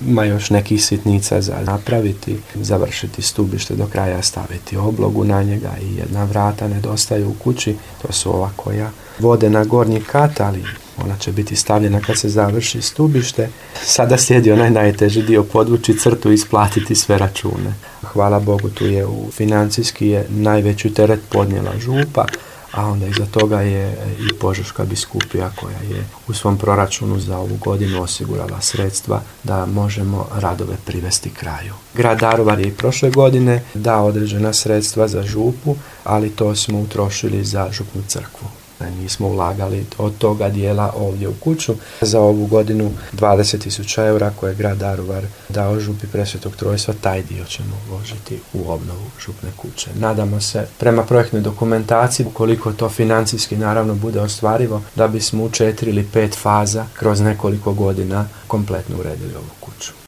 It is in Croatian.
ima još nekih sitnica za napraviti, završiti stubište do kraja, staviti oblogu na njega i jedna vrata nedostaju u kući. To su ova koja vode na gornji kat, ali ona će biti stavljena kad se završi stubište. Sada slijedi onaj najteži dio, podvući crtu i isplatiti sve račune. Hvala Bogu, tu je financijski je najveći teret podnijela župa, a onda iza toga je i Požeška biskupija koja je u svom proračunu za ovu godinu osigurala sredstva da možemo radove privesti kraju. Grad Daruvar je i prošle godine dao određena sredstva za župu, ali to smo utrošili za župnu crkvu. Nismo ulagali od toga dijela ovdje u kuću. Za ovu godinu 20.000 eura koje je grad Daruvar dao župi Presvetog Trojstva, taj dio ćemo uložiti u obnovu župne kuće. Nadamo se prema projektnoj dokumentaciji, ukoliko to financijski naravno bude ostvarivo, da bismo u 4 ili 5 faza kroz nekoliko godina kompletno uredili ovu kuću.